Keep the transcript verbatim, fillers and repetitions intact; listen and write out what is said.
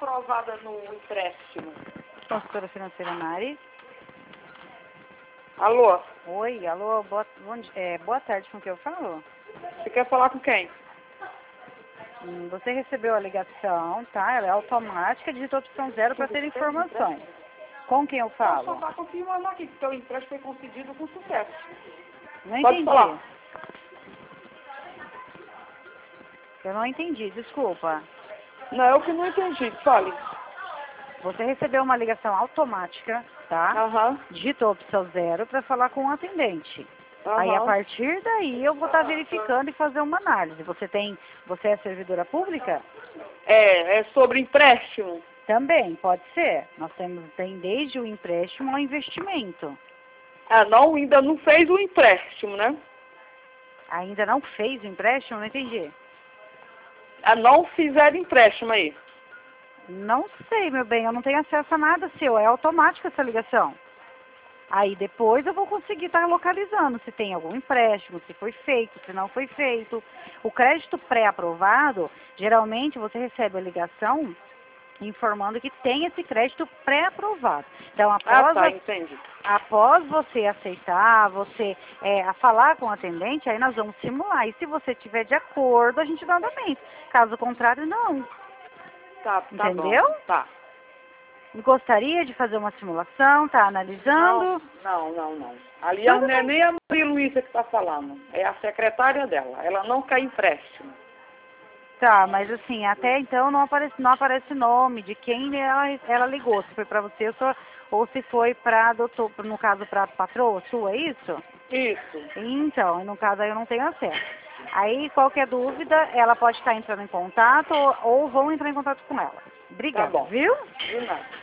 pré-aprovada no empréstimo. Consultora financeira Mari. Alô? Oi, alô, boa, bom, di- é, boa tarde, com quem eu falo? Você quer falar com quem? Hum, você recebeu a ligação, tá? Ela é automática, digitou opção zero para ter informações. Com quem eu Então, só falo? está confirmando aqui que o teu empréstimo foi concedido com sucesso. Não Pode entendi. falar. Eu não entendi, desculpa. Não, eu que não entendi. Fale. Você recebeu uma ligação automática, tá? Aham. Digitou a opção zero para falar com o atendente. Aí, a Aham. partir daí, eu vou estar verificando e fazer uma análise. Você tem, você é servidora pública? É, é sobre empréstimo. Também, pode ser. Nós temos, tem desde o empréstimo ao investimento. Ah, não, ainda não fez o empréstimo, né? Ainda não fez o empréstimo? Não entendi. Ah, não fizeram empréstimo aí. Não sei, meu bem, eu não tenho acesso a nada seu. É automática essa ligação. Aí depois eu vou conseguir estar localizando se tem algum empréstimo, se foi feito, se não foi feito. O crédito pré-aprovado, geralmente você recebe a ligação informando que tem esse crédito pré-aprovado. Então, Ah, após, tá, a- entendi. após você aceitar, você é, a falar com o atendente, aí nós vamos simular. E se você estiver de acordo, a gente dá andamento. Caso contrário, não. Tá, tá Entendeu? bom. Tá. Gostaria de fazer uma simulação, tá analisando? Não, não, não, não. Ali Tudo não é bem. nem a Maria Luísa que está falando. É a secretária dela. Ela não quer empréstimo. Tá, mas assim, até então não aparece, não aparece nome de quem ela, ela ligou. Se foi pra você ou, só- ou se foi pra doutor, no caso pra patroa sua, é isso? Isso. Então, no caso aí eu não tenho acesso. Aí, qualquer dúvida, ela pode estar entrando em contato ou, ou vão entrar em contato com ela. Tá Obrigada, bom. viu? De nada.